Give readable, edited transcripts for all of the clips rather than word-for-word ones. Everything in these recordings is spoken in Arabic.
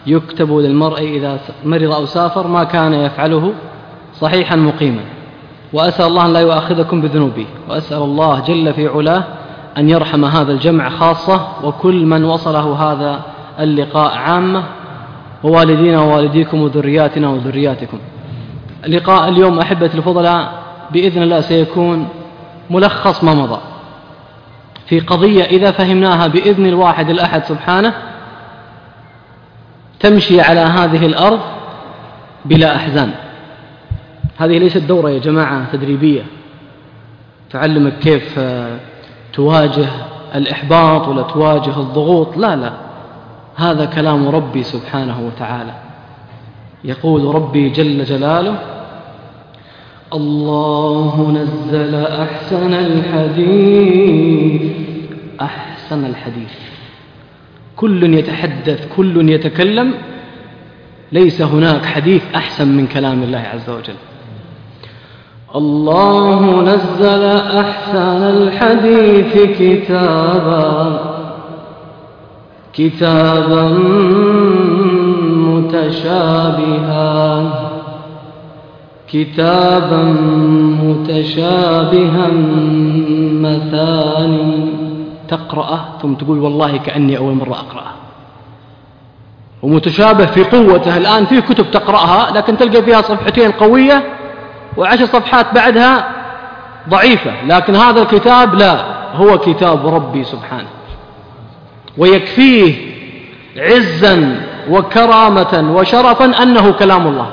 يكتب للمرء إذا مرض أو سافر ما كان يفعله صحيحا مقيما. وأسأل الله أن لا يؤاخذكم بذنوبه، وأسأل الله جل في علاه أن يرحم هذا الجمع خاصة، وكل من وصله هذا اللقاء عامة، ووالدينا ووالديكم وذرياتنا وذرياتكم. لقاء اليوم أحبة الفضلاء بإذن الله سيكون ملخص ما مضى في قضية إذا فهمناها بإذن الواحد الأحد سبحانه تمشي على هذه الأرض بلا أحزان. هذه ليست دورة يا جماعة تدريبية تعلمك كيف تواجه الإحباط ولا تواجه الضغوط، لا لا، هذا كلام ربي سبحانه وتعالى. يقول ربي جل جلاله: الله نزل أحسن الحديث. كل يتحدث، كل يتكلم، ليس هناك حديث أحسن من كلام الله عز وجل. الله نزل أحسن الحديث كتابا متشابها مثاني تقرأه ثم تقول والله كأني أول مرة أقرأه. ومتشابه في قوته. الآن فيه كتب تقرأها لكن تلقى فيها صفحتين قوية و10 صفحات بعدها ضعيفة، لكن هذا الكتاب لا، هو كتاب ربي سبحانه، ويكفيه عزا وكرامة وشرفا أنه كلام الله.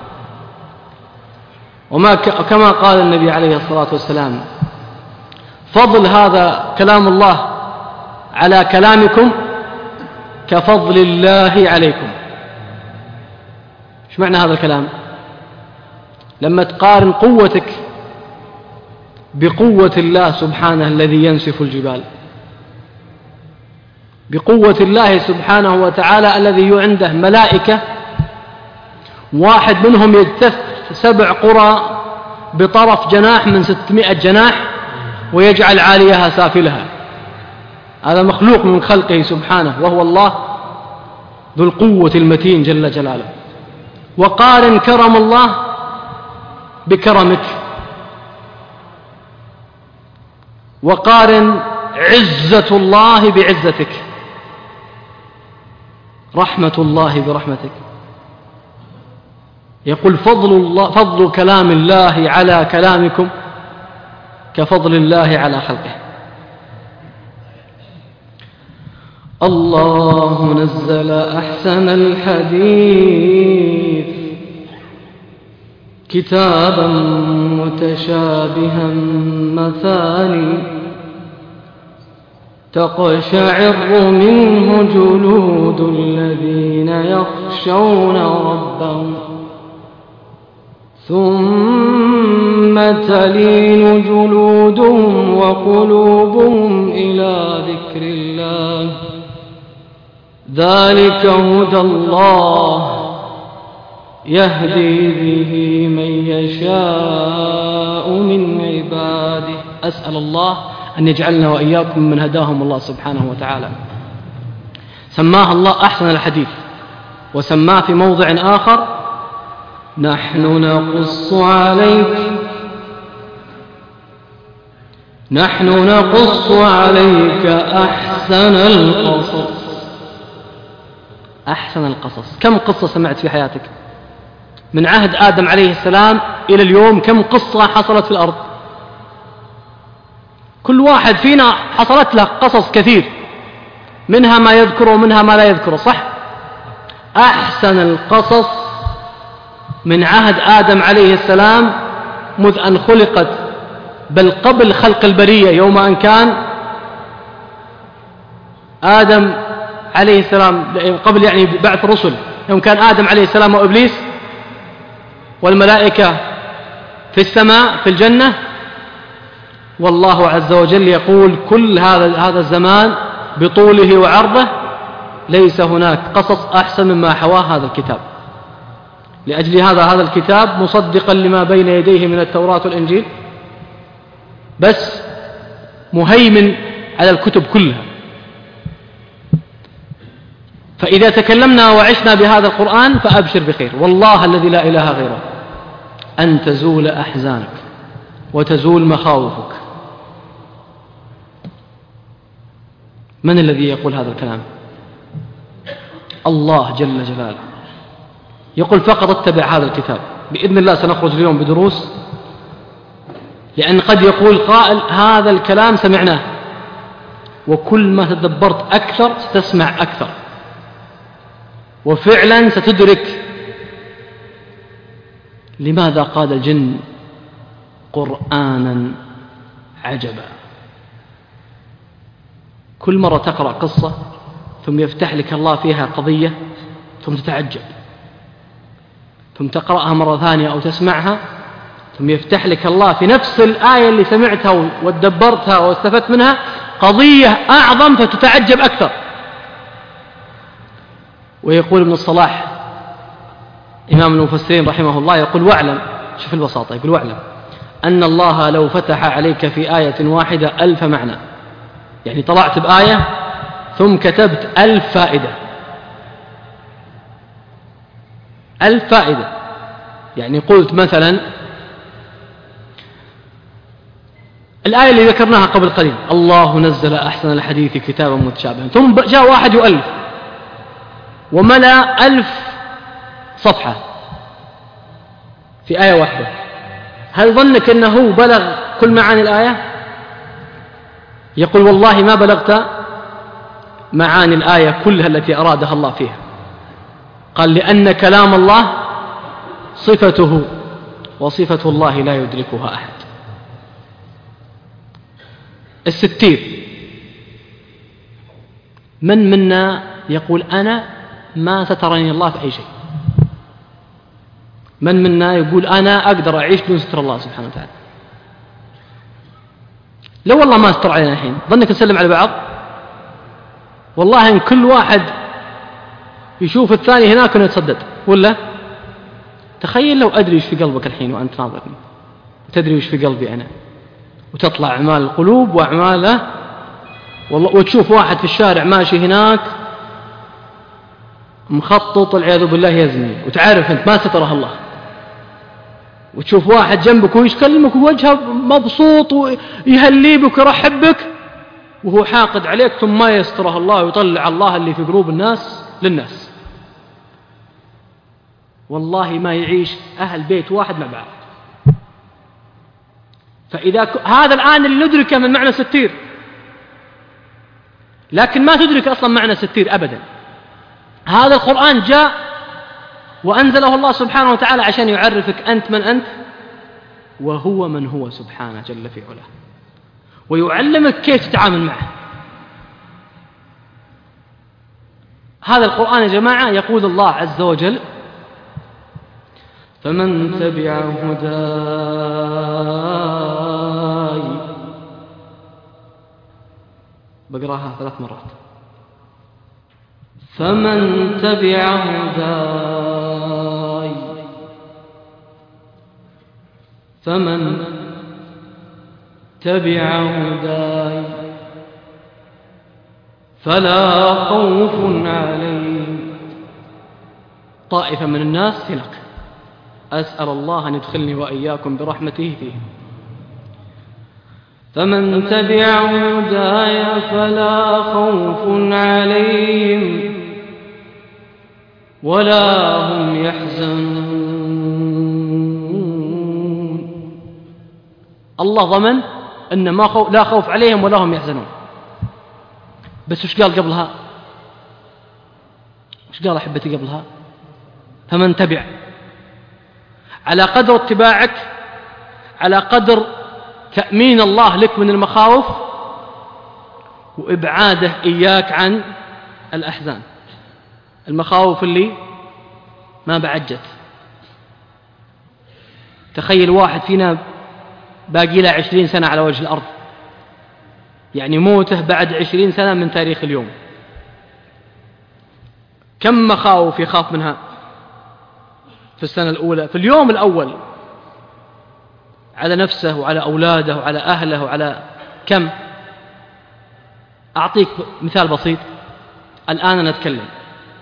كما قال النبي عليه الصلاة والسلام: فضل هذا كلام الله على كلامكم كفضل الله عليكم. ايش معنى هذا الكلام؟ لما تقارن قوتك بقوة الله سبحانه الذي ينسف الجبال، بقوة الله سبحانه وتعالى الذي عنده ملائكة واحد منهم يجتث 7 قرى بطرف جناح من 600 جناح ويجعل عاليها سافلها. هذا مخلوق من خلقه سبحانه، وهو الله ذو القوة المتين جل جلاله. وقارن كرم الله بكرمك، وقارن عزة الله بعزتك، رحمة الله برحمتك. يقول فضل كلام الله على كلامكم كفضل الله على خلقه. الله نزل أحسن الحديث كتابا متشابها مثاني تقشعر منه جلود الذين يخشون ربهم ثم تلين جلودهم وقلوبهم إلى ذكر الله ذلك هدى الله يهدي به من يشاء من عباده. أسأل الله أن يجعلنا وإياكم من هداهم الله سبحانه وتعالى. سماه الله أحسن الحديث، وسماه في موضع آخر نحن نقص عليك أحسن القصص. كم قصة سمعت في حياتك من عهد آدم عليه السلام إلى اليوم؟ كم قصة حصلت في الأرض؟ كل واحد فينا حصلت له قصص كثير، منها ما يذكر ومنها ما لا يذكر، صح؟ أحسن القصص من عهد آدم عليه السلام مذ أن خلقت، بل قبل خلق البرية، يوم أن كان آدم عليه السلام، قبل يعني بعث رسل، يوم كان آدم عليه السلام وإبليس والملائكة في السماء في الجنة. والله عز وجل يقول كل هذا الزمان بطوله وعرضه ليس هناك قصص أحسن مما حواه هذا الكتاب. لأجل هذا الكتاب مصدقا لما بين يديه من التوراة والإنجيل، بس مهيمن على الكتب كلها. فإذا تكلمنا وعشنا بهذا القرآن فأبشر بخير، والله الذي لا إله غيره، أن تزول أحزانك وتزول مخاوفك. من الذي يقول هذا الكلام؟ الله جل جلاله يقول فقط اتبع هذا الكتاب. بإذن الله سنخرج اليوم بدروس، لأن قد يقول قائل هذا الكلام سمعناه، وكل ما تدبرت أكثر ستسمع أكثر، وفعلا ستدرك لماذا قال الجن قرآنا عجبا. كل مرة تقرأ قصة ثم يفتح لك الله فيها قضية ثم تتعجب، ثم تقرأها مرة ثانية أو تسمعها ثم يفتح لك الله في نفس الآية اللي سمعتها وتدبرتها واستفدت منها قضية أعظم فتتعجب أكثر. ويقول ابن الصلاح إمام المفسرين رحمه الله، يقول واعلم، شوف البساطة، يقول واعلم أن الله لو فتح عليك في آية واحدة 1000 معنى، يعني طلعت بآية ثم كتبت 1000 فائدة، 1000 فائدة. يعني قلت مثلا الآية اللي ذكرناها قبل قليل، الله نزل أحسن الحديث كتابا متشابها، ثم جاء واحد يؤلف وملأ 1000 صفحة في آية واحدة، هل ظنك أنه بلغ كل معاني الآية؟ يقول والله ما بلغت معاني الآية كلها التي أرادها الله فيها. قال لأن كلام الله صفته، وصفة الله لا يدركها أحد. الستير، من منا يقول أنا ما سترني الله في أي شيء؟ من منا يقول أنا أقدر أعيش بدون ستر الله سبحانه وتعالى؟ لو والله ما استر علينا الحين ظنك نسلم على بعض؟ والله إن كل واحد يشوف الثاني هناك ونتصدد، ولا تخيل لو أدري وش في قلبك الحين وأنت ناظرني، وتدري وش في قلبي أنا، وتطلع أعمال القلوب وأعماله، والله وتشوف واحد في الشارع ماشي هناك مخطط والعياذ بالله يزني، وتعرف أنت ما ستره الله، وتشوف واحد جنبك ويكلمك ووجهه مبسوط ويهلي بك ويرحب بك وهو حاقد عليك، ثم ما يستره الله ويطلع الله اللي في قلوب الناس للناس. والله ما يعيش أهل بيت واحد مع بعض. فإذا هذا الآن اللي ندركه من معنى ستير، لكن ما تدرك أصلا معنى ستير أبدا. هذا القرآن جاء وأنزله الله سبحانه وتعالى عشان يعرفك أنت من أنت وهو من هو سبحانه جل في علاه، ويعلمك كيف تتعامل معه. هذا القرآن يا جماعة يقول الله عز وجل فمن تبع هداي، بقراها 3 مرات، فمن تبع هداي، فمن تبع هداي فلا خوف عليهم. طائفة من الناس هناك، أسأل الله أن يدخلني وإياكم برحمته فيه. فمن تبع هداي فلا خوف عليهم ولا هم يحزنون. الله ضمن أن لا خوف عليهم ولا هم يحزنون. بس وش قال قبلها؟ وش قال أحبتي قبلها؟ فمن تبع، على قدر اتباعك، على قدر تأمين الله لك من المخاوف وإبعاده إياك عن الأحزان، المخاوف اللي ما بعجت. تخيل واحد فينا باقي له 20 سنة على وجه الأرض، يعني موته بعد 20 سنة من تاريخ اليوم، كم مخاوف يخاف منها في السنة الأولى، في اليوم الأول، على نفسه وعلى أولاده وعلى أهله وعلى كم. أعطيك مثال بسيط. الآن أنا أتكلم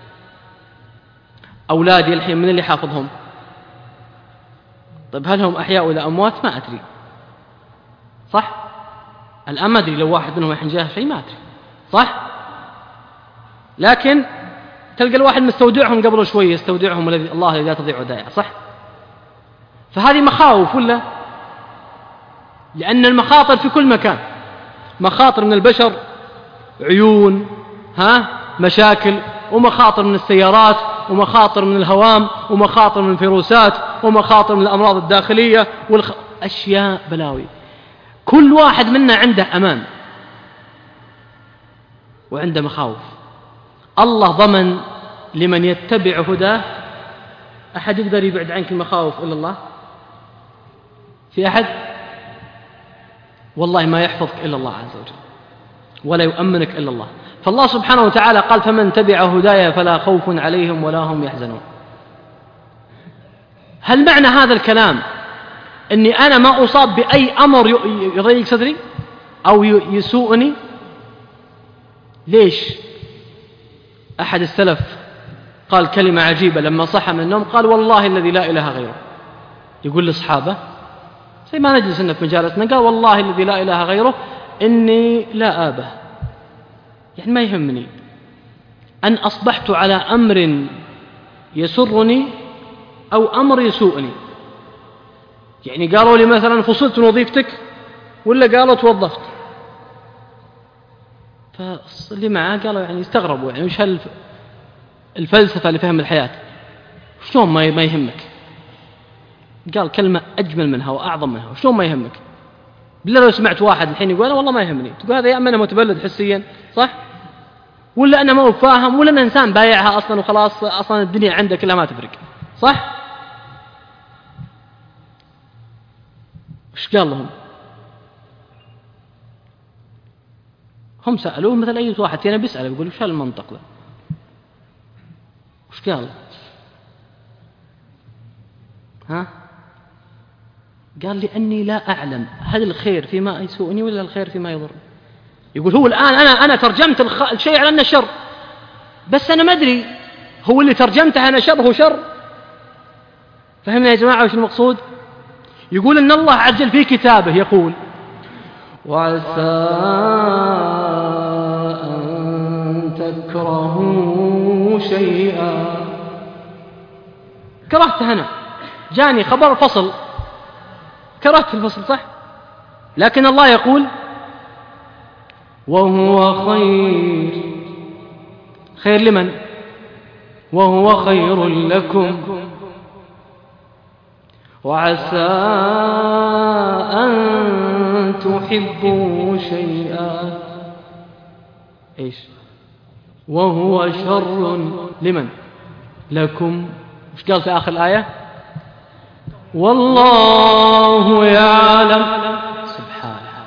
أولادي الحين من اللي حافظهم؟ طيب هل هم أحياء ولا أموات؟ ما أدري، صح؟ الآن ما أدري لو واحد منهم الحين جاه شيء، ما أدري، صح؟ لكن تلقى الواحد مستودعهم قبل شوي، يستودعهم الذي الله لا تضيع ودائع، صح؟ فهذه مخاوف ولا؟ لأن المخاطر في كل مكان، مخاطر من البشر، عيون، مشاكل، ومخاطر من السيارات، ومخاطر من الهوام، ومخاطر من الفيروسات، ومخاطر من الأمراض الداخلية، أشياء بلاوي. كل واحد منا عنده أمان وعنده مخاوف. الله ضمن لمن يتبع هداه. أحد يقدر يبعد عنك المخاوف إلا الله؟ في أحد؟ والله ما يحفظك إلا الله عز وجل، ولا يؤمنك إلا الله. فالله سبحانه وتعالى قال: فمن تبع هدايا فلا خوف عليهم ولا هم يحزنون. هل معنى هذا الكلام أني أنا ما أصاب بأي أمر يضيق صدري أو يسوءني؟ ليش؟ أحد السلف قال كلمة عجيبة لما صحى من النوم، قال: والله الذي لا إله غيره. يقول لأصحابه زي ما نجلس إنه في مجالسنا، قال: والله الذي لا إله غيره إني لا آبه، يعني ما يهمني أن أصبحت على أمر يسرني أو أمر يسوءني. يعني قالوا لي مثلا فصلت من وظيفتك، ولا قالوا توظفت، فاللي معاه قالوا يعني استغربوا، يعني وش الفلسفة اللي فهم الحياة، شلون ما يهمك؟ قال كلمة أجمل منها وأعظم منها: شلون ما يهمك؟ بالله لو سمعت واحد الحين يقول: والله ما يهمني، تقول هذا يا أما أنا متبلد حسيا، صح؟ ولا أنا ما هو فاهم، ولا أنا إنسان بايعها أصلا وخلاص، أصلا الدنيا عنده كلها ما تفرق، صح؟ وش قال لهم؟ هم سألوه مثل أي واحد فينا بيسأل، يقول: وش هالمنطق ذا؟ وش قال؟ قال: لأني لا أعلم هل الخير فيما يسوءني ولا الخير فيما يضرني. يقول هو الآن أنا ترجمت الشيء على أنه شر، بس أنا ما أدري هو اللي ترجمته أنا شر هو شر. فهمنا يا جماعة وش المقصود؟ يقول إن الله عز وجل في كتابه يقول: وعسى أن تكرهوا شيئا. كرهته أنا، جاني خبر فصل، كرهت الفصل، صح؟ لكن الله يقول: وهو خير لمن؟ وهو خير لكم. وعسى أن تحبوا شيئا، إيش؟ وهو شر لمن؟ لكم. وش قال في آخر الآية؟ والله يعلم. سبحانه،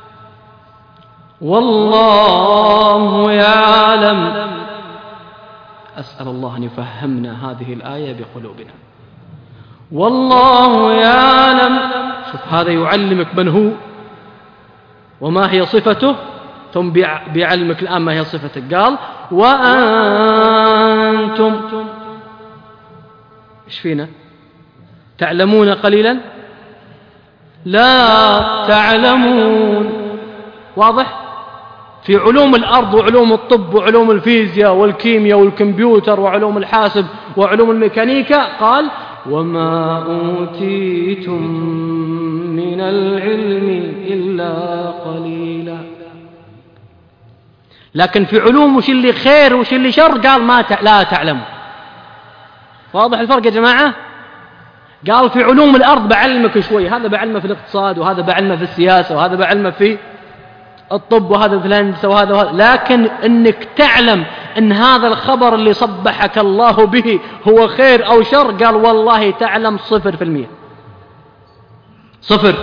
والله يعلم. أسأل الله أن يفهمنا هذه الآية بقلوبنا. والله يعلم. شوف، هذا يعلمك من هو وما هي صفته، ثم بيعلمك الآن ما هي صفتك. قال: وأنتم إيش فينا؟ تعلمون قليلا لا تعلمون. واضح؟ في علوم الأرض وعلوم الطب وعلوم الفيزياء والكيمياء والكمبيوتر وعلوم الحاسب وعلوم الميكانيكا قال: وما أوتيتم من العلم إلا قليلا. لكن في علوم وش اللي خير وش اللي شر قال لا تعلموا. واضح الفرق يا جماعة؟ قال في علوم الأرض بعلمك شوي، هذا بعلمه في الاقتصاد، وهذا بعلمه في السياسة، وهذا بعلمه في الطب، وهذا في الهندسة، وهذا. لكن انك تعلم ان هذا الخبر اللي صبحك الله به هو خير او شر، قال والله تعلم 0%. 0.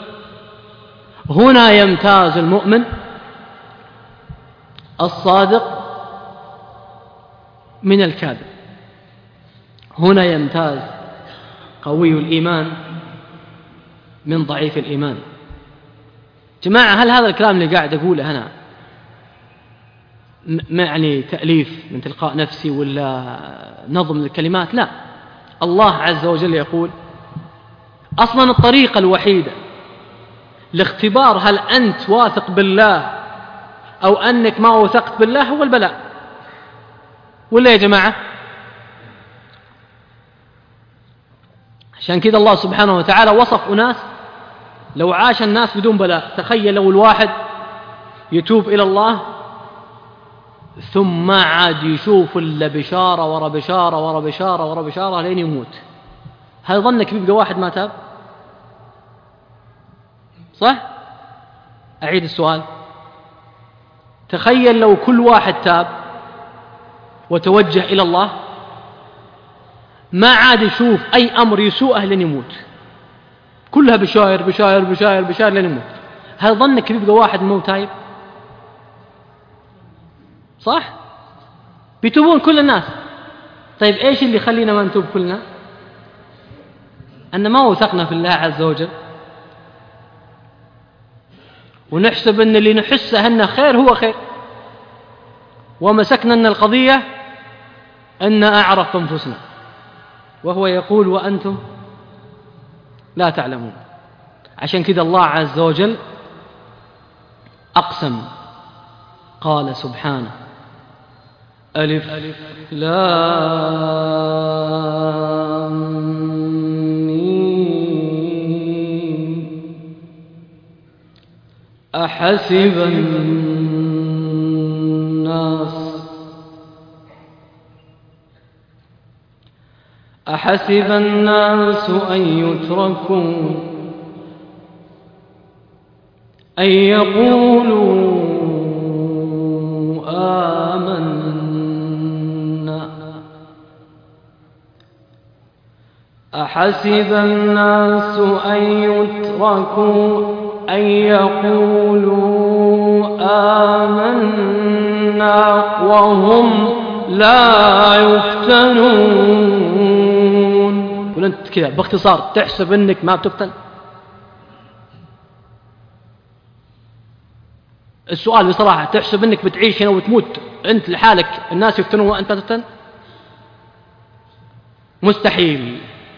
هنا يمتاز المؤمن الصادق من الكاذب. هنا يمتاز قوي الإيمان من ضعيف الإيمان. جماعة، هل هذا الكلام اللي قاعد أقوله أنا يعني تأليف من تلقاء نفسي ولا نظم الكلمات، لا. الله عز وجل يقول أصلا الطريقة الوحيدة لاختبار هل أنت واثق بالله أو أنك ما وثقت بالله هو البلاء، ولا يا جماعة؟ عشان كذا الله سبحانه وتعالى وصف أناس لو عاش الناس بدون بلاء. تخيل لو الواحد يتوب إلى الله ثم عاد يشوف إلا بشارة ورا بشارة ورا بشارة ورا بشارة لين يموت، هل ظنك بيبقى واحد ما تاب؟ صح؟ أعيد السؤال. تخيل لو كل واحد تاب وتوجه إلى الله ما عاد يشوف أي أمر يسوءه لين يموت، كلها بشاير بشاير بشاير بشاير لين يموت، هل ظنك بيبقى واحد مو تايب؟ صح؟ بيتوبون كل الناس. طيب إيش اللي يخلينا ما نتوب كلنا؟ أن ما وثقنا في الله عز وجل، ونحسب أن اللي نحسه أنه خير هو خير، ومسكنا أن القضية أن أعرف أنفسنا، وهو يقول وأنتم لا تعلمون. عشان كذا الله عز وجل أقسم قال سبحانه ألف لام ميم أحسب الناس أن يتركوا أن يقولوا آمنا أحسب الناس أن يتركوا أن يقولوا آمنا وهم لا يفتنون. وأنت كذا باختصار تحسب أنك ما بتفتن؟ السؤال بصراحة، تحسب أنك بتعيش هنا وتموت أنت لحالك الناس يفتنون وأنت تفتن؟ مستحيل.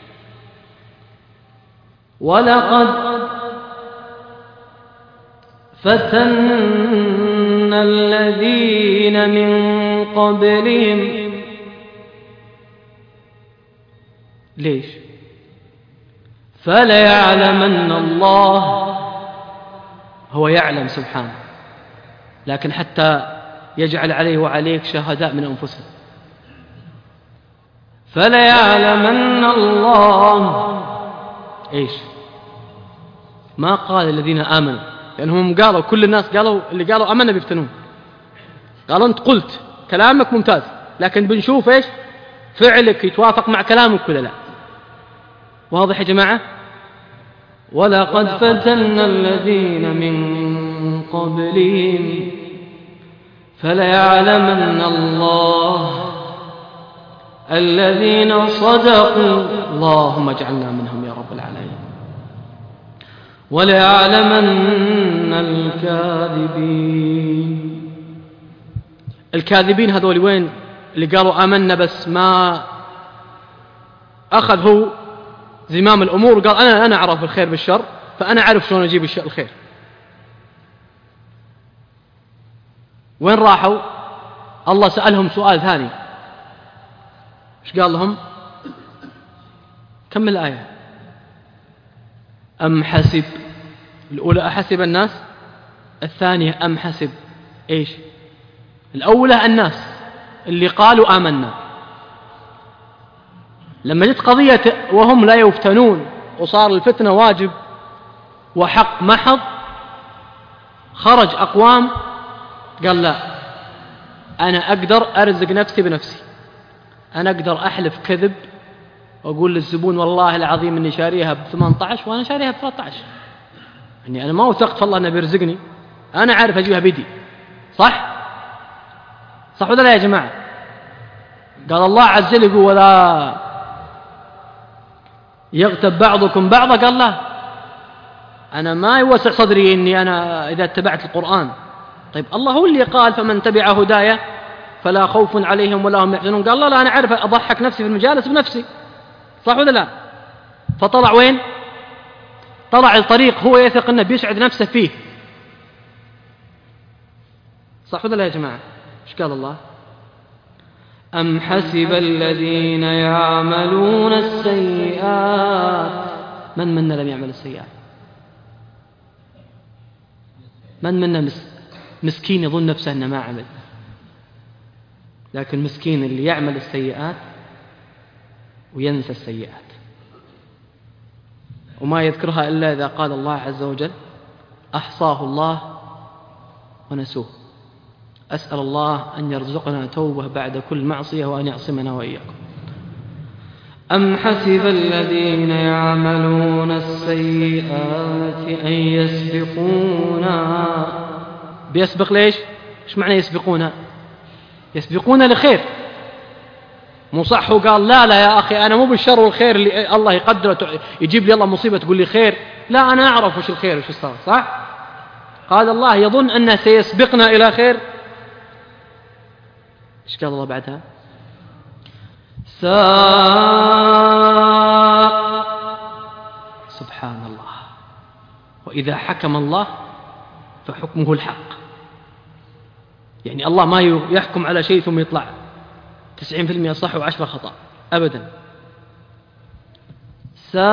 ولقد فتنا الذين من قبلهم. ليش؟ فليعلمن الله، هو يعلم سبحانه، لكن حتى يجعل عليه وعليك شهداء من أنفسهم. فليعلمن الله إيش؟ ما قال الذين آمنوا، لأنهم قالوا كل الناس قالوا، اللي قالوا آمنا بيفتنون، قالوا أنت قلت كلامك ممتاز لكن بنشوف إيش فعلك يتوافق مع كلامك ولا لا. واضح يا جماعة؟ ولقد فتنا الذين من قبلهم فليعلمن الله الذين صدقوا، اللهم اجعلنا منهم يا رب العالمين، وليعلمن الكاذبين. الكاذبين هذول وين؟ اللي قالوا آمنا بس ما أخذ هو زمام الأمور وقال أنا أعرف الخير بالشر، فأنا أعرف شلون أجيب الخير. وين راحوا؟ الله سألهم سؤال ثاني، إيش قال لهم؟ كمل الآية. أم حسب، الأولى أحسب الناس، الثانية أم حسب. إيش؟ الأولى الناس اللي قالوا آمنا، لما جت قضية وهم لا يفتنون وصار الفتنة واجب وحق محض، خرج أقوام قال لا، أنا أقدر أرزق نفسي بنفسي، أنا أقدر أحلف كذب وأقول للزبون والله العظيم أني شاريها ب18 وأنا شاريها ب13، يعني أنا ما وثقت الله أنه بيرزقني، أنا عارف أجيبها بيدي. صح ولا لا يا جماعة؟ قال الله عز وجل يقول ولا يغتب بعضكم بعضا، قال لا، أنا ما يوسع صدري أني أنا إذا اتبعت القرآن طيب الله هو اللي قال فمن تبع هدايا فلا خوف عليهم ولا هم يحزنون. قال لا أنا أعرف أضحك نفسي في المجالس بنفسي، صح ولا لا؟ فطلع وين؟ طلع الطريق هو يثق أنه بيسعد نفسه فيه، صح ولا لا يا جماعة؟ إيش قال الله؟ أم حسب الذين يعملون السيئات. من منا لم يعمل السيئات؟ من منا مسكين يظن نفسه أنه ما عمل؟ لكن مسكين اللي يعمل السيئات وينسى السيئات وما يذكرها إلا إذا قال الله عز وجل أحصاه الله ونسوه. أسأل الله أن يرزقنا توبة بعد كل معصية وأن يعصمنا وإياكم. أم حسب الذين يعملون السيئات أن يسبقونا. بيسبق ليش؟ إيش معنى يسبقونا؟ يسبقونا لخير، مو صح وقال لا يا أخي أنا مو بالشر والخير اللي الله يقدره يجيب لي الله مصيبة تقول لي خير، لا أنا أعرف وش الخير وش الصار، صح؟ قال الله يظن أنه سيسبقنا إلى خير. إيش قال الله بعدها؟ سبحان الله. وإذا حكم الله فحكمه الحق. يعني الله ما يحكم على شيء ثم يطلع 90% صح و10 خطأ أبدا. ساء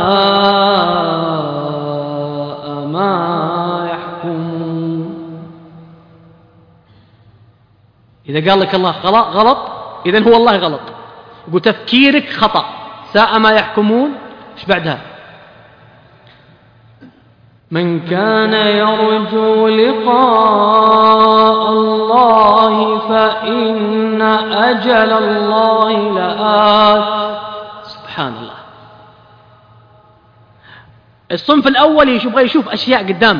ما يحكمون. إذا قال لك الله غلط إذن هو الله غلط، يقول تفكيرك خطأ. ساء ما يحكمون. إيش بعدها؟ من كان يرجو لقاء الله فإن أجل الله لآت. سبحان الله. الصنف الأول يبغى يشوف أشياء قدامه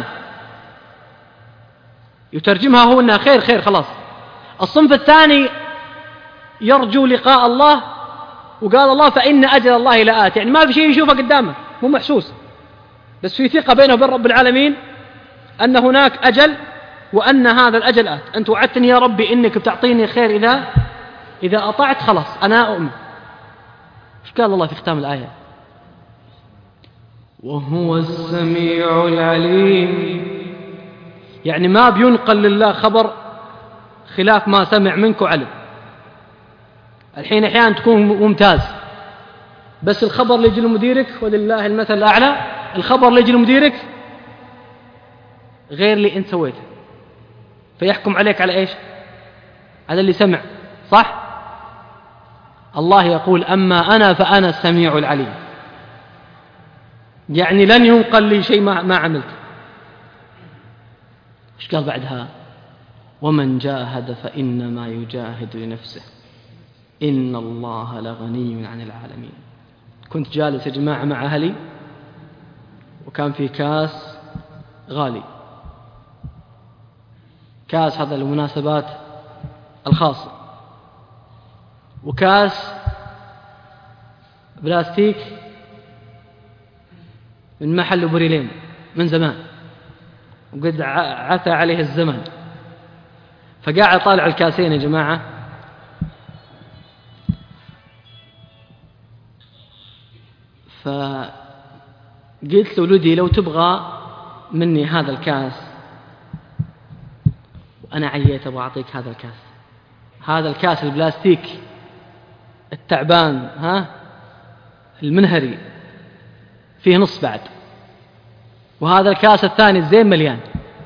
يترجمها هو أنها خير خلاص. الصنف الثاني يرجو لقاء الله وقال الله فإن أجل الله لآت، يعني ما في شيء يشوفه قدامه، مو محسوس، بس في ثقة بينه وبين رب العالمين أن هناك أجل وأن هذا الأجل آت. أنت وعدتني يا ربي إنك بتعطيني خير إذا أطعت، خلاص أنا أؤمن. إيش قال الله في ختام الآية؟ وهو السميع العليم. يعني ما بينقل لله خبر خلاف ما سمع منك وعلم. الحين أحيانا تكون ممتاز بس الخبر اللي يجي لمديرك ولله المثل الأعلى، الخبر اللي يجي لمديرك غير اللي أنت سويته، فيحكم عليك على إيش؟ على اللي سمع، صح؟ الله يقول أما أنا فأنا السميع العليم، يعني لن ينقل لي شيء ما عملت. إيش قال بعدها؟ ومن جاهد فإنما يجاهد لنفسه إن الله لغني عن العالمين. كنت جالس يا جماعة مع أهلي وكان في كاس غالي، كاس هذا للمناسبات الخاصة، وكاس بلاستيك من محل بريلين من زمان وقد عثى عليه الزمن، فقاعد طالع الكاسين يا جماعة. فقلت لولدي لو تبغى مني هذا الكاس، وأنا عييت أبغى أعطيك هذا الكاس، هذا الكاس البلاستيك التعبان المنهري فيه نص بعد، وهذا الكاس الثاني الزين مليان.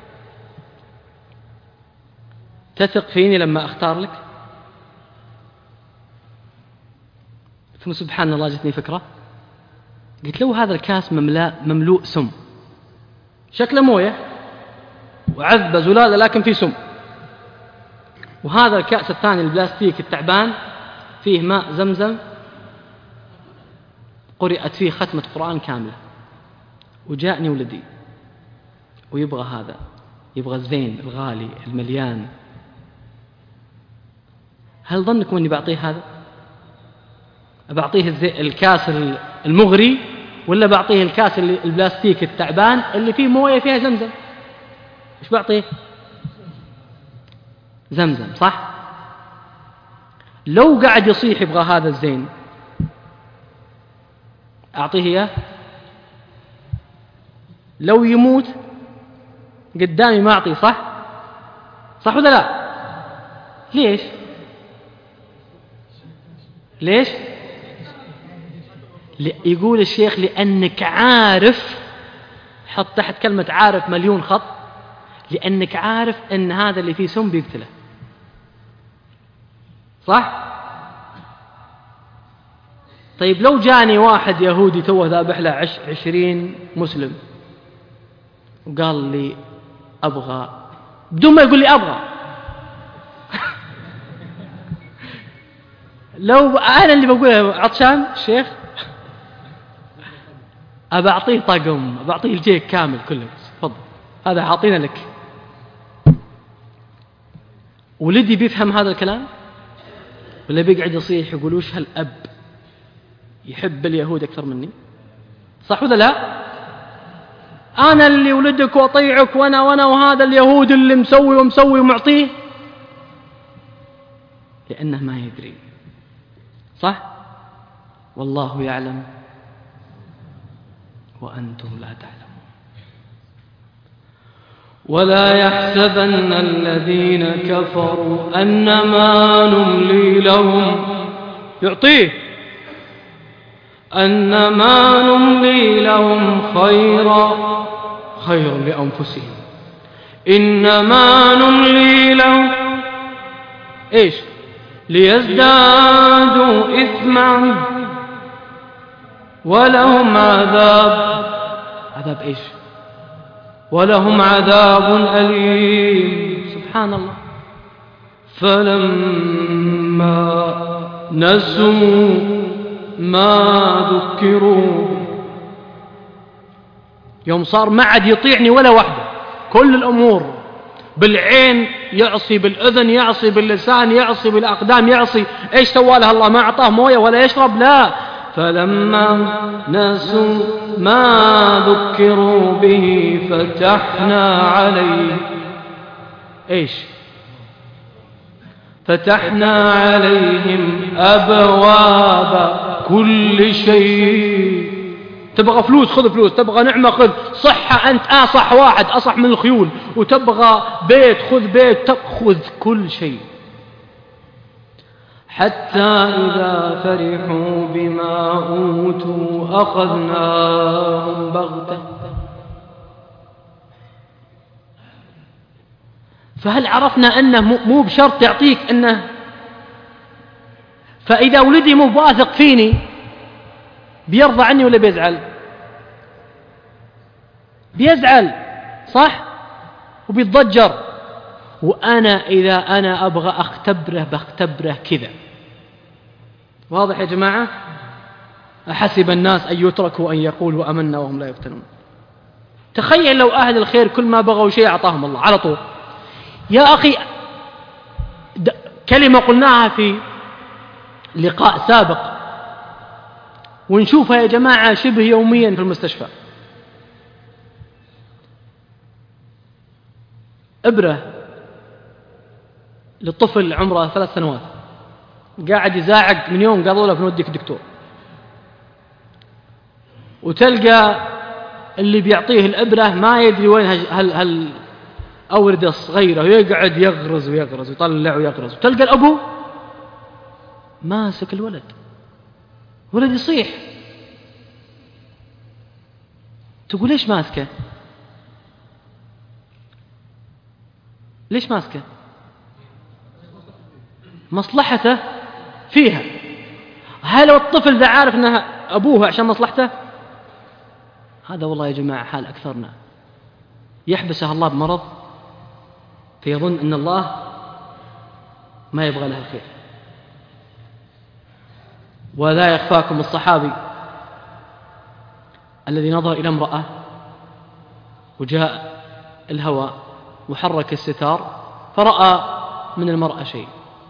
تثق فيني لما أختار لك؟ ثم سبحان الله جتني فكرة، قلت له هذا الكاس مملوء سم، شكله موية وعذبة زلالة لكن فيه سم، وهذا الكأس الثاني البلاستيك التعبان فيه ماء زمزم قرأت فيه ختمة قرآن كاملة، وجاءني ولدي ويبغى هذا، يبغى الزين الغالي المليان. هل ظنكم أني بعطيه هذا؟ بعطيه الكاس المغري ولا بعطيه الكاس البلاستيك التعبان اللي فيه موية فيها زمزم؟ إيش بعطيه؟ زمزم، صح؟ لو قاعد يصيح يبغى هذا الزين أعطيه إياه؟ لو يموت قدامي ما أعطيه، صح؟ صح ولا لا؟ ليش؟ ليش؟ يقول الشيخ لأنك عارف، حط تحت كلمة عارف مليون خط، لأنك عارف أن هذا اللي فيه سم بيقتله، صح؟ طيب لو جاني واحد يهودي توه ذابح له 20 مسلم وقال لي أبغى، بدون ما يقول لي أبغى لو أنا اللي بقوله عطشان الشيخ أبى أعطيه طقم، أبى أعطيه الجيك كامل كله، تفضل هذا عاطينا لك. ولدي بيفهم هذا الكلام ولا بيقعد يصيح يقول وش هالأب يحب اليهود أكثر مني؟ صح ولا لا؟ أنا اللي ولدك وأطيعك وأنا وهذا اليهود اللي مسوي ومسوي ومعطيه، لأنه ما يدري، صح؟ والله يعلم وأنتم لا تعلمون. ولا يحسبن الذين كفروا أنما نملي لهم، يعطيه، أنما نملي لهم خير لأنفسهم، إنما نملي لهم إيش؟ ليزدادوا إثما ولهم عذاب إيش؟ ولهم عذاب أليم. سبحان الله. فلما نسوا ما ذكروا، يوم صار ما عاد يطيعني ولا واحدة، كل الأمور بالعين يعصي، بالأذن يعصي، باللسان يعصي، بالأقدام يعصي، إيش سوالها الله؟ ما أعطاه موية ولا يشرب؟ لا. فلما نسوا ما ذكروا به فتحنا عليه إيش؟ فتحنا عليهم أبواب كل شيء. تبغى فلوس خذ فلوس، تبغى نعمة خذ، صحة أنت أصح واحد أصح من الخيول، وتبغى بيت خذ بيت، خذ كل شيء. حتى إذا فرحوا بما أوتوا أخذناهم بغتة. فهل عرفنا أنه مو بشرط يعطيك أنه، فإذا ولدي مو واثق فيني بيرضى عني ولا بيزعل؟ بيزعل، صح؟ وبيتضجر. وأنا إذا أنا أبغى أختبره بختبره كذا. واضح يا جماعة؟ أحسب الناس أن يتركوا أن يقولوا آمنا وهم لا يفتنون. تخيل لو أهل الخير كل ما بغوا شيء أعطاهم الله على طول. يا أخي كلمة قلناها في لقاء سابق ونشوفها يا جماعة شبه يوميا في المستشفى. إبرة للطفل عمره 3 سنوات قاعد يزاعق من يوم قالوا له بنوديك دكتور، وتلقى اللي بيعطيه الإبرة ما يدري وين الأوردة الصغيرة، ويقعد يغرز ويغرز ويطلع ويغرز، وتلقى الأبو ماسك الولد، ولد يصيح. تقول ليش ماسكه؟ ليش ماسكه؟ مصلحته فيها. هل لو الطفل ذا عارف أنها أبوه عشان مصلحته؟ هذا والله يا جماعة حال أكثرنا، يحبسه الله بمرض فيظن أن الله ما يبغى له الخير. ولا يخفاكم الصحابي الذي نظر إلى امرأة وجاء الهواء وحرك الستار فرأى من المرأة شيء،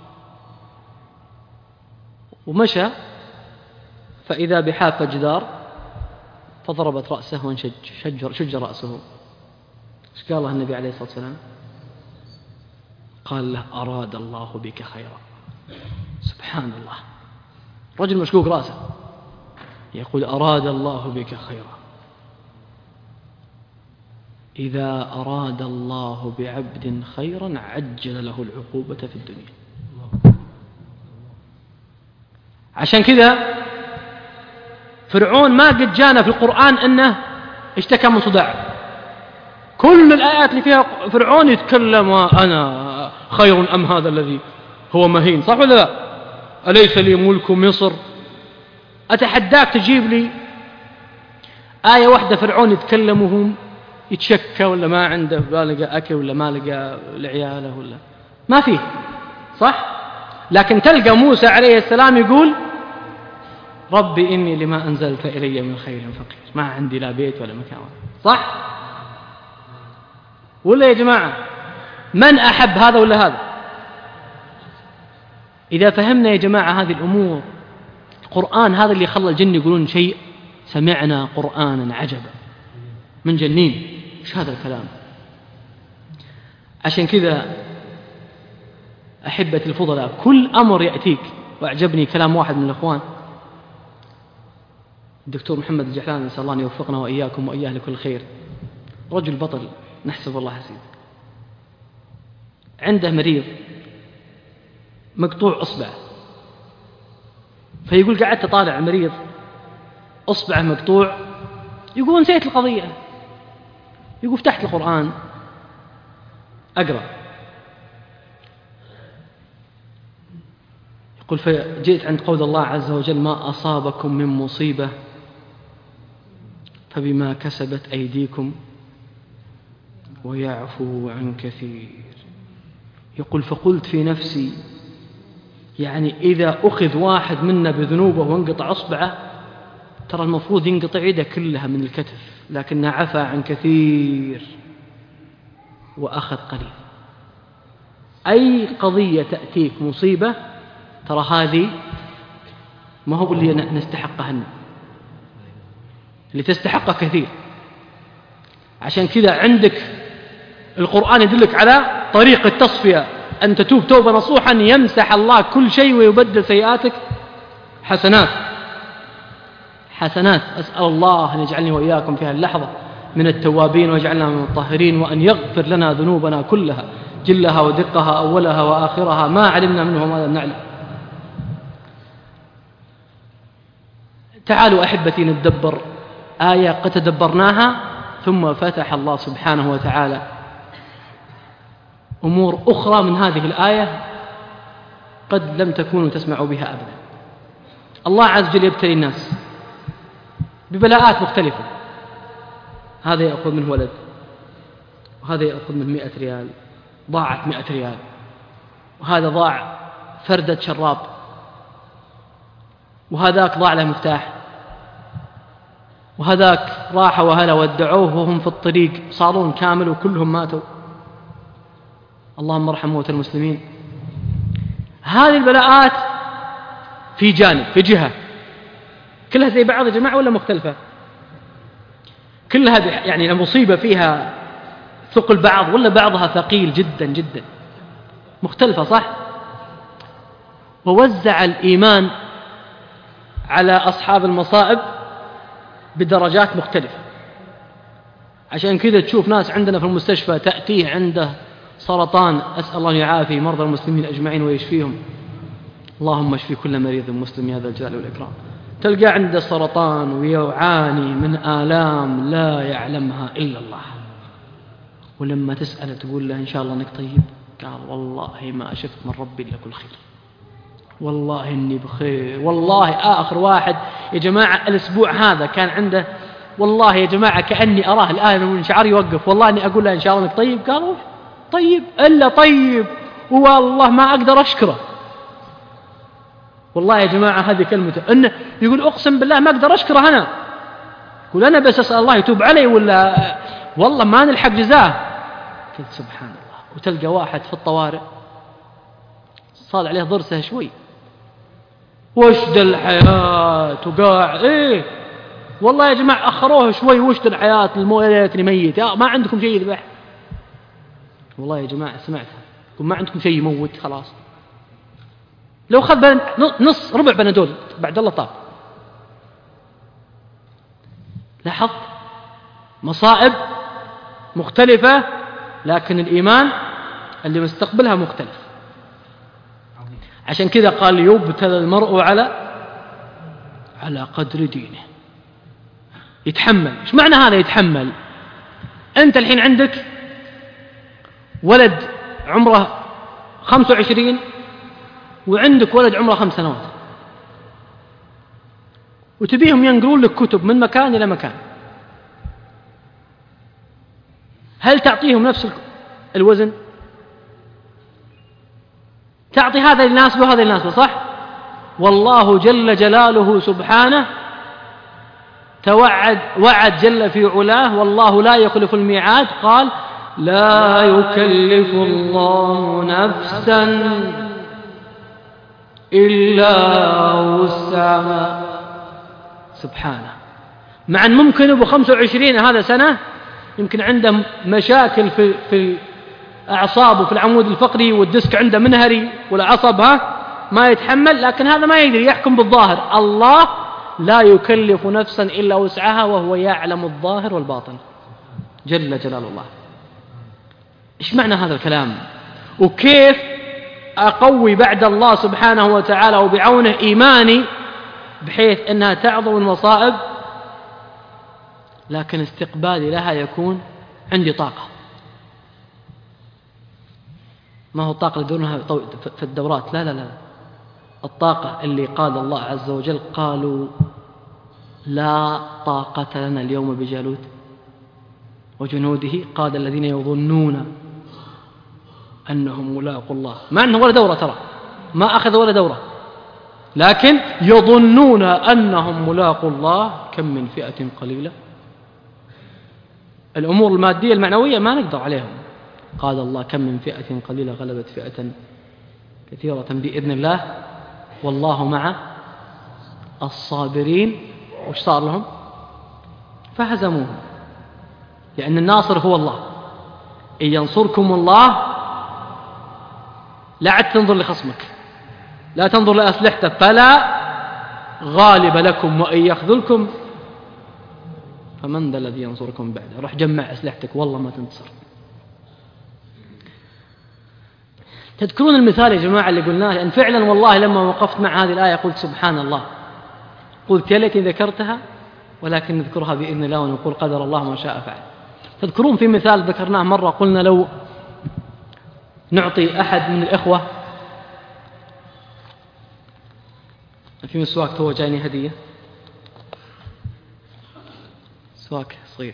ومشى فإذا بحافة جدار فضربت رأسه وانشج رأسه. ايش قال الله النبي عليه الصلاة والسلام؟ قال له أراد الله بك خيرا. سبحان الله، رجل مشقوق رأسه يقول أراد الله بك خيرا. إذا أراد الله بعبد خيرا عجل له العقوبة في الدنيا. عشان كذا فرعون ما قد جانا في القرآن أنه اشتكى من صداع. كل الآيات اللي فيها فرعون يتكلم أنا خير أم هذا الذي هو مهين، صح ولا لا؟ أليس لي ملك مصر؟ أتحداك تجيب لي آية واحدة فرعون يتكلم وهم يتشكى ولا ما عنده، ما لقى أكل ولا ما لقى لعياله ولا ما فيه، صح؟ لكن تلقى موسى عليه السلام يقول ربي إني لما أنزلت إلي من خير فقير، ما عندي لا بيت ولا مكان، صح؟ ولا يا جماعة من أحب هذا ولا هذا؟ إذا فهمنا يا جماعة هذه الأمور، القرآن هذا اللي خلى الجن يقولون شيء سمعنا قرآنا عجبا من جنين. إيش هذا الكلام؟ عشان كذا أحبة الفضلاء كل أمر يأتيك، وأعجبني كلام واحد من الأخوان الدكتور محمد الجحلاني، نسأل الله أن يوفقنا وإياكم وإياه لكل خير، رجل بطل نحسب الله حسيب، عنده مريض مقطوع أصبعه، فيقول قعدت أطالع المريض أصبعه مقطوع، يقول نسيت القضية، يقول فتحت القرآن أقرأ، يقول فجئت عند قول الله عز وجل ما أصابكم من مصيبة فبما كسبت أيديكم ويعفو عن كثير. يقول فقلت في نفسي يعني إذا أخذ واحد منا بذنوبه وانقطع أصبعه ترى المفروض ينقطع يده كلها من الكتف، لكنه عفى عن كثير وأخذ قليل. أي قضية تأتيك مصيبة ترى هذه ما هو اللي نستحقها، اللي تستحقه كثير. عشان كذا عندك القرآن يدلك على طريق التصفية، أن تتوب توبة نصوحا يمسح الله كل شيء ويبدل سيئاتك حسنات. حسنات. أسأل الله أن يجعلني وإياكم في هذه اللحظة من التوابين ويجعلنا من الطاهرين، وأن يغفر لنا ذنوبنا كلها جلها ودقها أولها وآخرها ما علمنا منه وما لم نعلم. تعالوا أحبتي نتدبر آية قد تدبرناها ثم فتح الله سبحانه وتعالى أمور أخرى من هذه الآية قد لم تكونوا تسمعوا بها أبدا. الله عز وجل يبتلي الناس ببلاءات مختلفة، هذا يأخذ منه ولد، وهذا يأخذ منه 100 ريال، ضاعت 100 ريال، وهذا ضاع فردة شراب، وهذاك ضاع له مفتاح، وهذاك راح وهلا ودعوه وهم في الطريق صارون كامل وكلهم ماتوا. اللهم ارحم موتى المسلمين. هذه البلاءات في جانب، في جهة كلها زي بعض يا جماعة ولا مختلفة؟ كلها يعني المصيبة فيها ثقل بعض ولا بعضها ثقيل جدا جدا؟ مختلفة، صح؟ ووزع الإيمان على أصحاب المصائب بدرجات مختلفة. عشان كذا تشوف ناس عندنا في المستشفى تأتيه عنده سرطان، أسأل الله يعافي مرضى المسلمين أجمعين ويشفيهم، اللهم اشفي كل مريض مسلم يا ذا الجلال والإكرام. تلقى عنده سرطان ويعاني من آلام لا يعلمها إلا الله، ولما تسأله تقول له إن شاء الله أنك طيب، قال والله ما شفت من ربي إلا كل خير، والله إني بخير. والله آخر واحد يا جماعة الأسبوع هذا كان عنده، والله يا جماعة كأني أراه الآن من شعري يوقف، والله أني أقول له إن شاء الله أنك طيب، قالوا طيب إلا طيب، والله ما أقدر أشكره. والله يا جماعة هذه كلمته، إنه يقول أقسم بالله ما أقدر أشكره أنا، يقول أنا بس أسأل الله يتوب علي ولا والله ما نلحق جزاه. قلت سبحان الله. وتلقى واحد في الطوارئ صار عليه ضرسه شوي وشد الحياة وقاع إيه، والله يا جماعة أخروه شوي وشد الحياة، المويه ليتني ميت، ما عندكم شيء يذبح. والله يا جماعة سمعتها يكون ما عندكم شيء يموت خلاص، لو خذ نص ربع بنادول بعد الله طاب. لاحظ مصائب مختلفة، لكن الإيمان اللي مستقبلها مختلف. عشان كذا قال يبتلى المرء على قدر دينه. يتحمل. ايش معنى هذا يتحمل؟ أنت الحين عندك ولد عمره 25 وعندك ولد عمره 5 سنوات، وتبيهم ينقلون لك كتب من مكان إلى مكان، هل تعطيهم نفس الوزن؟ تعطي هذا للناس وهذا للناس، صح؟ والله جل جلاله سبحانه وعد جل في علاه، والله لا يخلف الميعاد، قال لا يكلف الله نفسا إلا وسعها. سبحانه. مع أن ممكن أبو 25 هذا سنة يمكن عنده مشاكل في أعصابه في العمود الفقري، والدسك عنده منهري والعصب ما يتحمل، لكن هذا ما يدري، يحكم بالظاهر. الله لا يكلف نفسا إلا وسعها وهو يعلم الظاهر والباطن جل جلال الله. إيش معنى هذا الكلام؟ وكيف أقوي بعد الله سبحانه وتعالى وبعونه إيماني بحيث أنها تعظم المصائب لكن استقبالي لها يكون عندي طاقة. ما هو الطاقة اللي دونها في الدورات، لا لا لا، الطاقة اللي قال الله عز وجل قالوا لا طاقة لنا اليوم بجالوت وجنوده قال الذين يظنون أنهم ملاقوا الله، مع أنه ولا دورة، ترى ما أخذ ولا دورة، لكن يظنون أنهم ملاقوا الله كم من فئة قليلة. الأمور المادية المعنوية ما نقدر عليهم، قال الله كم من فئة قليلة غلبت فئة كثيرة بإذن الله والله مع الصابرين. وش صار لهم؟ فهزموهم، لأن الناصر هو الله. إن ينصركم الله لا عد تنظر لخصمك، لا تنظر لأسلحته، فلا غالب لكم، وإن يخذلكم فمن ذا الذي ينصركم بعده. روح جمع أسلحتك والله ما تنتصر. تذكرون المثال يا جماعة اللي قلناه؟ أن فعلا والله لما وقفت مع هذه الآية قلت سبحان الله، قلت يا ليتني ذكرتها، ولكن نذكرها بإذن الله ونقول قدر الله ما شاء فعل. تذكرون في مثال ذكرناه مرة، قلنا لو نعطي أحد من الإخوة في مسواك تو جايني هدية، مسواك صغير،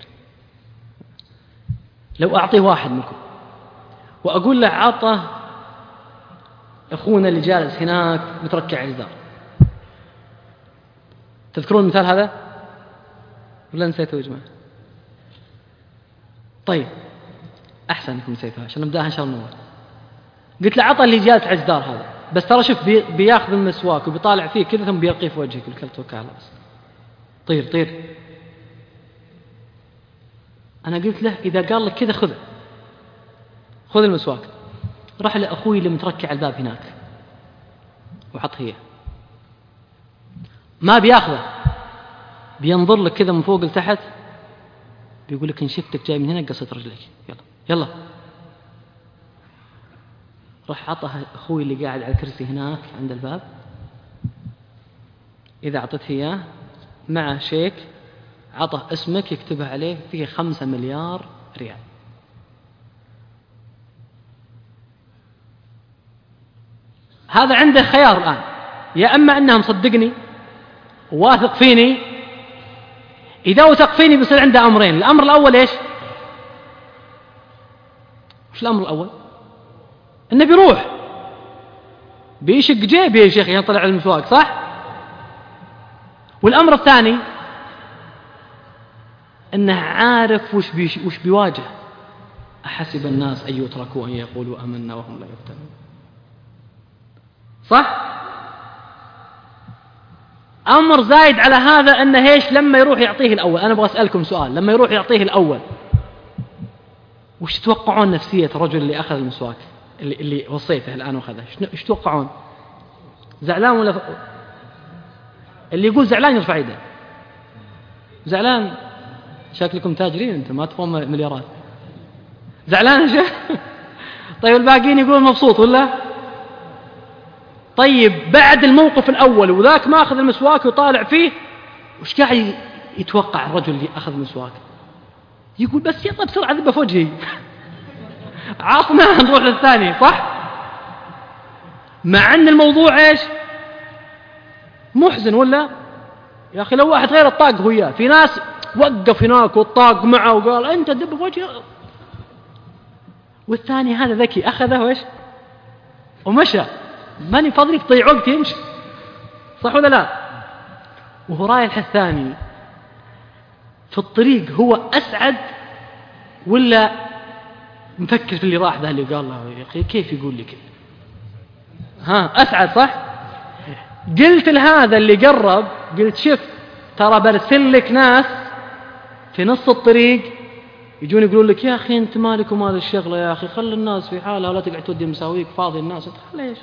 لو أعطيه واحد منكم وأقول له عطى أخونا اللي جالس هناك متركع الجدار، تذكرون المثال هذا ولا نسيته يا جماعة؟ طيب أحسن أنكم نسيتها عشان نبدأها إن شاء الله نور. قلت له عطى اللي جالس على الجدار هذا، بس ترى شوف بياخذ المسواك وبيطالع فيه كذا ثم بيلقيه في وجهك، يقول توكل على الله، طير. أنا قلت له إذا قال لك كذا خذ المسواك، راح لأخوي اللي متركع على الباب هناك وحط هي، ما بياخذه، بينظر لك كذا من فوق لتحت، بيقول لك إن شفتك جاي من هنا قصت رجلك، يلا. راح عطها أخوي اللي قاعد على الكرسي هناك عند الباب، إذا أعطته إياه مع شيك عطه اسمك يكتبها عليه فيه 5 مليار ريال. هذا عنده خيار الآن، يا أما أنه مصدقني واثق فيني، إذا وثق فيني بيصير عنده أمرين. الأمر الأول إيش؟ وش الأمر الأول؟ إنه بيروح بيشق جيبه يا شيخ يطلع على المسواك، صح؟ والأمر الثاني إنه عارف وش بيواجه. أحسب الناس أن يتركوا أن يقولوا آمنا وهم لا يفتنون، صح؟ أمر زايد على هذا أنه إيش؟ لما يروح يعطيه الأول، أنا أبغى أسألكم سؤال، لما يروح يعطيه الأول وش تتوقعون نفسية الرجل اللي أخذ المسواك؟ اللي وصيته الآن وخذه، إيش توقعون؟ زعلان ولا اللي يقول زعلان يرفع يده. زعلان شكلكم تاجرين أنتم ما تبغون مليارات. زعلان يا شيخ. طيب الباقيين يقولون مبسوط ولا؟ طيب بعد الموقف الأول وذاك ما أخذ المسواك وطالع فيه، وش قاعد يتوقع الرجل اللي أخذ المسواك؟ يقول بس يلا بسرعة ذبه في وجهي. عاطنا نروح للثاني، صح؟ مع أن الموضوع إيش؟ محزن ولا؟ يا أخي لو واحد غير الطاق هو إياه، في ناس وقف هناك والطاق معه وقال أنت دب في وجهي، والثاني هذا ذكي أخذه وإيش؟ ومشى. ماني فاضي تضيع وقت يمشي، صح ولا لا؟ وهو رايح الثاني في الطريق هو أسعد ولا مفكر في اللي راح ذا اللي قال له يا أخي كيف يقول لي كذا؟ أسعد صح؟ قلت لهذا اللي قرب، قلت شوف ترى برسل لك ناس في نص الطريق يجون يقولون لك يا أخي أنت مالك ومال الشغلة يا أخي، خلي الناس في حالها ولا تقعد تودي مساويك فاضي الناس. ليش؟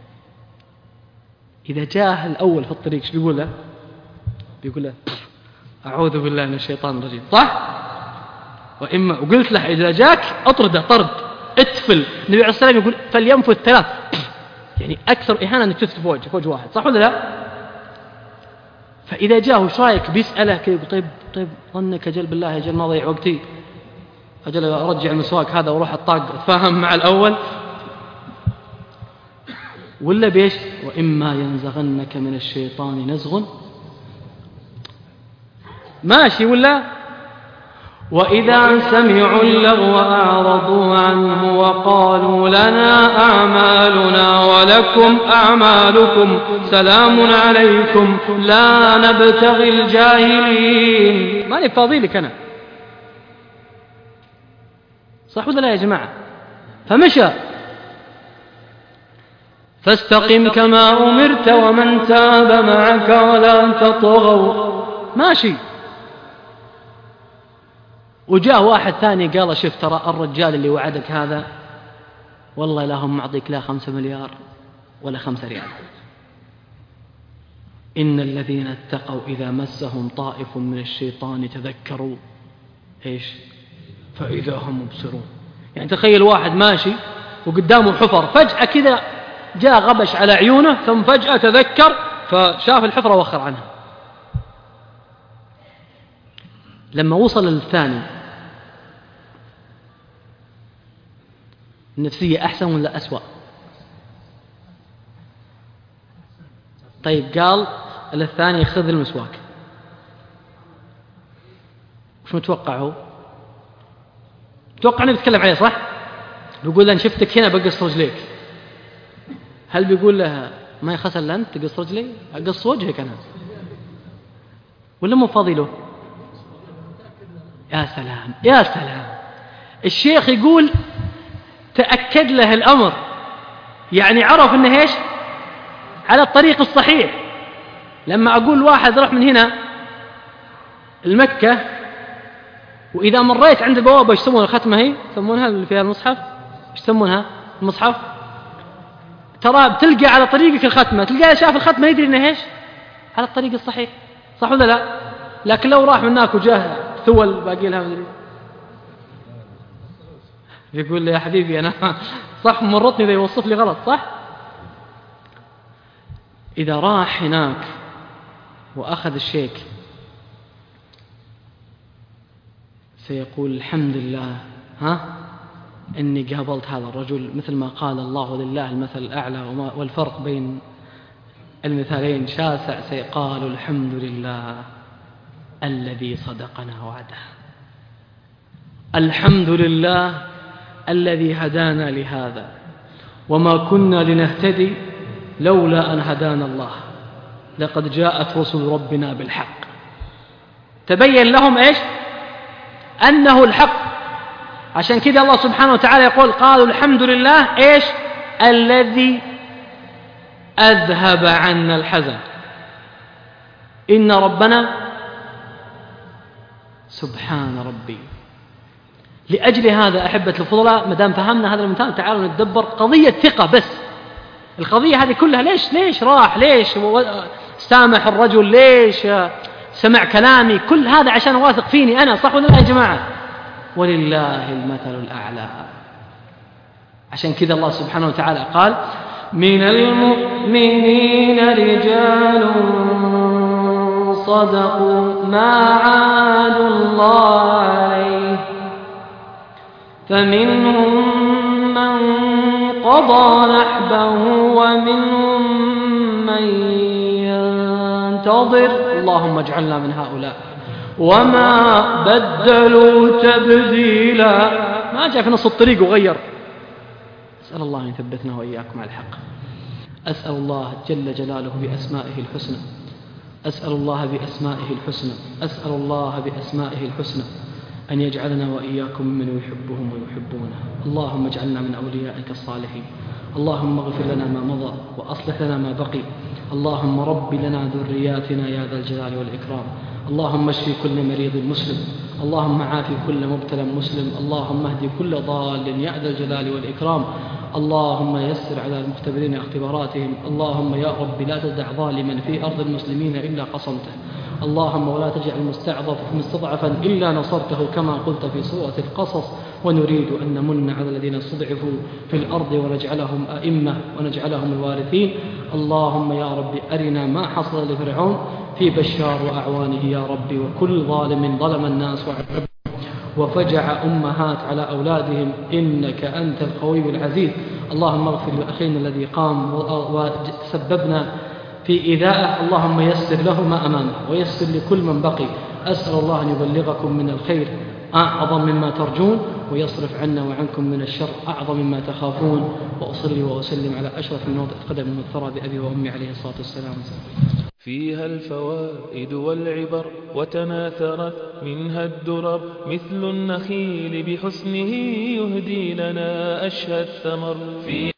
إذا جاء الأول في الطريق ايش بيقول له؟ بيقول له أعوذ بالله من الشيطان الرجيم، صح؟ وقلت له إذا جاك أطرده طرد اتفل. النبي عليه الصلاة والسلام يقول فلينفذ 3، يعني أكثر إهانة أنك تفتح في وجه واحد، صح ولا لا؟ فإذا جاءه وش رايك بيسأله كذا يقول طيب ظنك أجل بالله أجل ما ضيع وقتي، أجل أرجع المسواك هذا وروح الطاق أتفاهم مع الأول، ولا بيش وإما ينزغنك من الشيطان نزغ ماشي ولا؟ وإذا سمعوا اللغو أعرضوا عنه وقالوا لنا أعمالنا ولكم أعمالكم سلام عليكم لا نبتغي الجاهلين. ماني فاضي لك أنا، صح ولا لا يا جماعة؟ فمشى فاستقم كما أمرت ومن تاب معك ولا تطغوا، ماشي. وجاء واحد ثاني قال شوف ترى الرجال اللي وعدك هذا والله لا هم معطيك لا 5 مليار ولا 5 ريال. إن الذين اتقوا إذا مسهم طائف من الشيطان تذكروا إيش فإذا هم مبصرون. يعني تخيل واحد ماشي وقدامه حفر، فجأة كذا جاء غبش على عيونه، ثم فجأة تذكر فشاف الحفرة وخر عنها. لما وصل للثاني النفسية أحسن ولا أسوأ؟ طيب قال للثاني خذ المسواك، وش متوقعه؟ متوقع أنه بيتكلم عليه صح؟ بيقول له أن شفتك هنا بقص رجليك. هل بيقول له ما يخسر إلا أنت تقص رجلي؟ أقص وجهك أنا، ولا مو فاضي له؟ يا سلام يا سلام. الشيخ يقول تأكد له الأمر، يعني عرف أنه إيش على الطريق الصحيح. لما أقول واحد روح من هنا المكة وإذا مريت عند البوابة ايش يسمونها الختمة، هي يسمونها اللي فيها المصحف، ايش يسمونها المصحف، ترى بتلقى على طريقك الختمة، تلقى شاف الختمة يدري انه ايش على الطريق الصحيح، صح ولا لا؟ لكن لو راح من هناك وجاه ثول باقي لها مدري يقول لي يا حبيبي انا صح مرتني اذا يوصف لي غلط، صح؟ اذا راح هناك واخذ الشيك سيقول الحمد لله إني قابلت هذا الرجل، مثل ما قال الله لله المثل الأعلى والفرق بين المثالين شاسع. سيقال الحمد لله الذي صدقنا وعده، الحمد لله الذي هدانا لهذا وما كنا لنهتدي لولا أن هدانا الله لقد جاءت رسل ربنا بالحق. تبين لهم إيش أنه الحق. عشان كده الله سبحانه وتعالى يقول قالوا الحمد لله إيش الذي أذهب عنا الحزن إن ربنا سبحان ربي. لأجل هذا أحبة الفضلاء، مدام فهمنا هذا المثال تعالوا نتدبر قضية ثقة بس. القضية هذه كلها ليش راح، ليش سامح الرجل، ليش سمع كلامي، كل هذا عشان واثق فيني أنا، صح ولا لا يا جماعة؟ ولله المثل الأعلى. عشان كذا الله سبحانه وتعالى قال من المؤمنين رجال صدقوا ما عاهدوا الله عليه فمنهم من قضى نحبه ومنهم من ينتظر، اللهم اجعلنا من هؤلاء، وما بدلوا تبديلا. ما جاء في نص الطريق وغير. أسأل الله أن يثبتنا وإياكم على الحق. أسأل الله جل جلاله بأسمائه الحسنى، أسأل الله بأسمائه الحسنى، أسأل الله بأسمائه الحسنى أن يجعلنا وإياكم ممن يحبهم ويحبونه. اللهم اجعلنا من أوليائك الصالحين. اللهم اغفر لنا ما مضى وأصلح لنا ما بقي. اللهم رب لنا ذرياتنا يا ذا الجلال والإكرام. اللهم اشفي كل مريض مسلم، اللهم عافي كل مبتلى مسلم، اللهم اهدي كل ضال يا ذا الجلال والإكرام. اللهم يسر على المختبرين اختباراتهم. اللهم يا رب لا تدع ظالما في أرض المسلمين إلا قصمته. اللهم ولا تجعل مستضعفا إلا نصرته كما قلت في سورة القصص. ونريد أن نمن على الذين استضعفوا في الأرض ونجعلهم أئمة ونجعلهم الوارثين. اللهم يا رب أرنا ما حصل لفرعون في بشار وأعوانه يا رب، وكل ظالم ظلم الناس وعذبهم وفجع أمهات على أولادهم، إنك أنت القوي العزيز. اللهم اغفر لأخينا الذي قام وتسببنا في إيذائه، اللهم يسر له ما أمامه ويسر لكل من بقي. أسأل الله أن يبلغكم من الخير أعظم مما ترجون، ويصرف عنا وعنكم من الشر أعظم مما تخافون. وأصلي وأسلم على أشرف من وضع قدم المثرى بأبي وأمي عليه الصلاة والسلام. فيها الفوائد والعبر وتناثرت منها الدرر، مثل النخيل بحسنه يهدي لنا أشهى الثمر.